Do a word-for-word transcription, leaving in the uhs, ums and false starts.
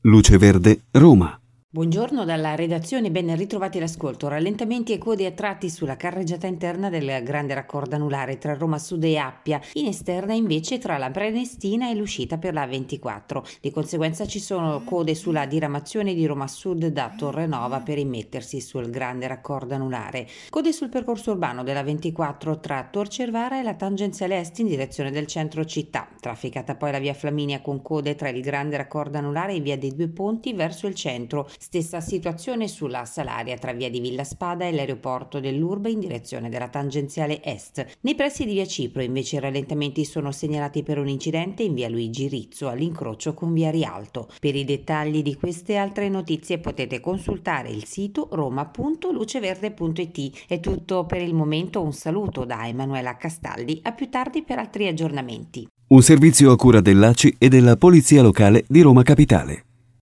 Luce Verde, Roma. Buongiorno dalla redazione, ben ritrovati all'ascolto. Rallentamenti e code a tratti sulla carreggiata interna del grande raccordo anulare tra Roma Sud e Appia, in esterna invece tra la Prenestina e l'uscita per la ventiquattro. Di conseguenza ci sono code sulla diramazione di Roma Sud da Torrenova per immettersi sul grande raccordo anulare. Code sul percorso urbano della ventiquattro tra Tor Cervara e la tangenziale est in direzione del centro città. Trafficata poi la via Flaminia con code tra il grande raccordo anulare e via dei Due Ponti verso il centro. Stessa situazione sulla Salaria tra via di Villa Spada e l'aeroporto dell'Urbe in direzione della tangenziale est. Nei pressi di via Cipro invece i rallentamenti sono segnalati per un incidente in via Luigi Rizzo all'incrocio con via Rialto. Per i dettagli di queste e altre notizie potete consultare il sito roma punto luceverde punto it. È tutto per il momento, un saluto da Emanuela Castaldi, a più tardi per altri aggiornamenti. Un servizio a cura dell'A C I e della Polizia Locale di Roma Capitale.